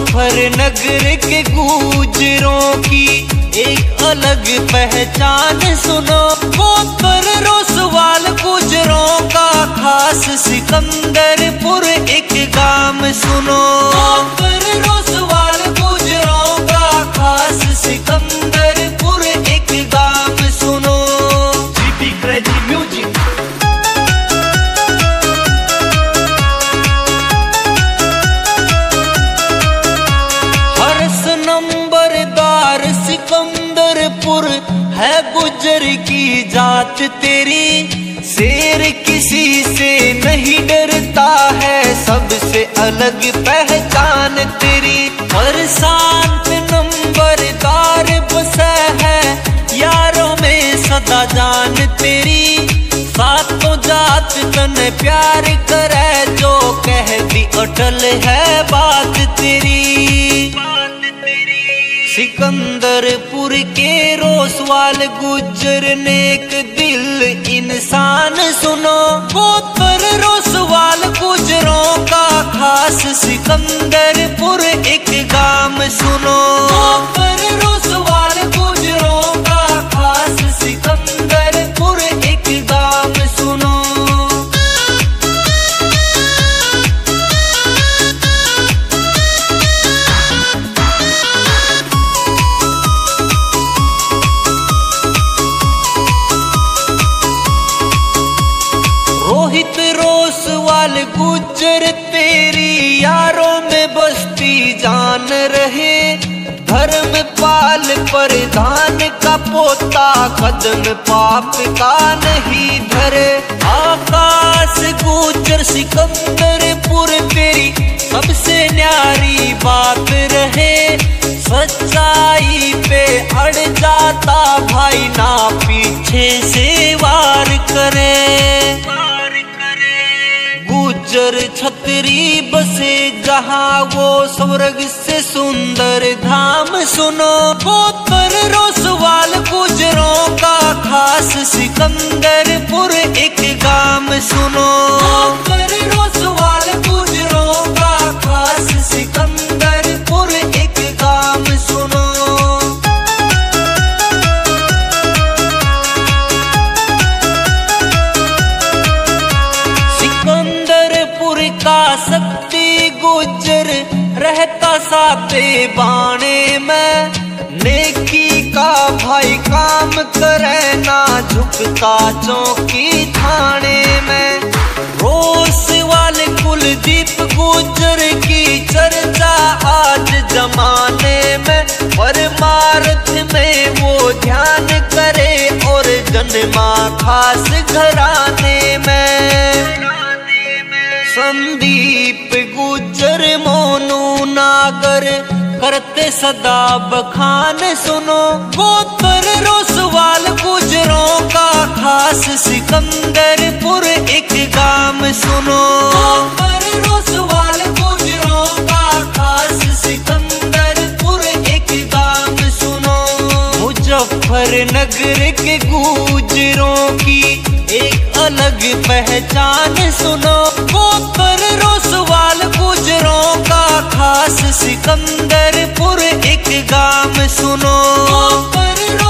मुजफ्फरनगर के गुजरों की एक अलग पहचान सुनो। गोतर रोसवाल गुजरों का खास सिकंदरपुर एक गाम सुनो। गोतर रोसवाल गुजरों का खास सिकंदरपुर एक गाम सुनो। G P crazy music. नंबरदार सिकंदरपुर है गुजर की जात तेरी। शेर किसी से नहीं डरता है, सबसे अलग पहचान तेरी। हर शांत नंबरदार बसा है यारों में सदा जान तेरी। सातों जात तन प्यार करे, जो कह दी अटल है बात तेरी। सिकंदरपुर के रोसवाल गुजर नेक दिल इंसान सुनो। गोतर रोसवाल गुजरों का खास सिकंदरपुर एक गाम सुनो। गोतर रोसवाल गुजरों का खास सिकंदरपुर एक गाम सुनो। रोहित रोसवाल गुजर तेरी यारों में बस्ती जान रहे। धर्मपाल प्रधान का पोता कदम पाप का नहीं धरे। आकाश गुजर सिकंदरपुर तेरी सबसे न्यारी बात रहे। सच्चाई पे अड़ जाता भाई ना पीछे से वार करे। गुजर छतरी बसे जहाँ वो स्वर्ग से सुंदर धाम सुनो। गोतर रोसवाल गुजरों का खास सिकंदरपुर एक गाम सुनो। गोतर रोसवाल गुजरों का खास सिकंदरपुर एक गाम सुनो। का शक्ति गुजर रहता साते बाणे में। नेकी का भाई काम करे ना झुकता चौकी थाने में। रोसवाल कुलदीप गुजर की चर्चा आज जमाने में। परमार्थ में वो ध्यान करे और जन्मा खास घराने में। संदीप गुजर मोनू नागर करते सदा बखान सुनो। गोतर रोसवाल गुजरों का खास सिकंदरपुर एक गाम सुनो। गोतर रोसवाल गुजरों का खास सिकंदरपुर एक गाम सुनो। मुजफ्फरनगर के गुजरों की एक अलग पहचान सुनो। गोतर रोसवाल गुजरों का खास सिकंदरपुर एक गाम सुनो। गोतर